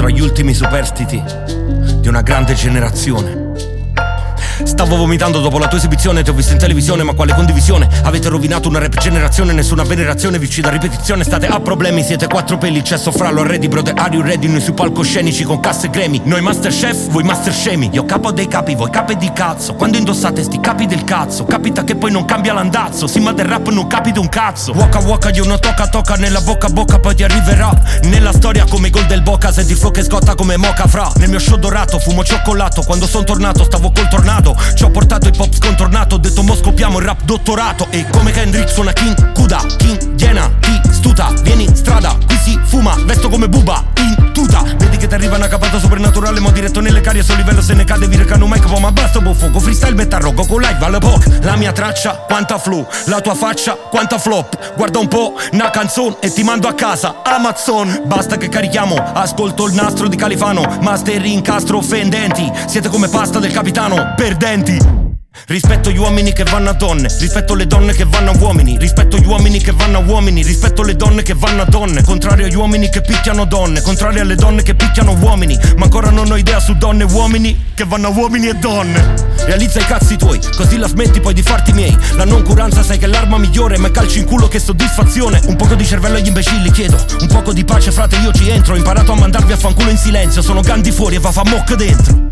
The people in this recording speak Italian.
tra gli ultimi superstiti di una grande generazione. Stavo vomitando dopo la tua esibizione, ti ho visto in televisione, ma quale condivisione? Avete rovinato una rap generazione, nessuna venerazione, vi uccide a ripetizione. State a problemi, siete quattro peli, il cesso fra lo arredi. Brother, are you ready? Noi sui palcoscenici con casse gremi. Noi masterchef, voi master scemi. Io capo dei capi, voi capi di cazzo. Quando indossate sti capi del cazzo, capita che poi non cambia l'andazzo. Sì, ma del rap non capite un cazzo. Waka waka, io non tocca nella bocca a bocca, poi ti arriverà nella storia come i gol del Boca. Senti il flow che scotta come moca fra. Nel mio show dorato, fumo cioccolato. Quando son tornato, stavo col tornado. Ci ho portato hip hop scontornato, ho detto mo scopiamo il rap dottorato. E come Kendrick suona King Kuda, King Jena, ti stuta. Vieni in strada, qui si fuma, vesto come Buba in tuta. Vedi che ti arriva una capata soprannaturale, mo diretto nelle carie, sul livello se ne cade, vi recano mic, ma basta fuoco, freestyle betarrogo, con live alla poc. La mia traccia, quanta flow, la tua faccia, quanta flop. Guarda un po', una canzone e ti mando a casa, Amazon. Basta che carichiamo, ascolto il nastro di Califano. Master incastro offendenti, siete come pasta del capitano, perdenti. Rispetto gli uomini che vanno a donne, rispetto le donne che vanno a uomini, rispetto gli uomini che vanno a uomini, rispetto le donne che vanno a donne. Contrario agli uomini che picchiano donne, contrario alle donne che picchiano uomini. Ma ancora non ho idea su donne e uomini che vanno a uomini e donne. Realizza i cazzi tuoi, così la smetti poi di farti miei. La noncuranza sai che è l'arma migliore, ma calci in culo che soddisfazione. Un poco di cervello agli imbecilli chiedo, un poco di pace frate io ci entro. Ho imparato a mandarvi a fanculo in silenzio, sono Gandhi fuori e va fa mock dentro.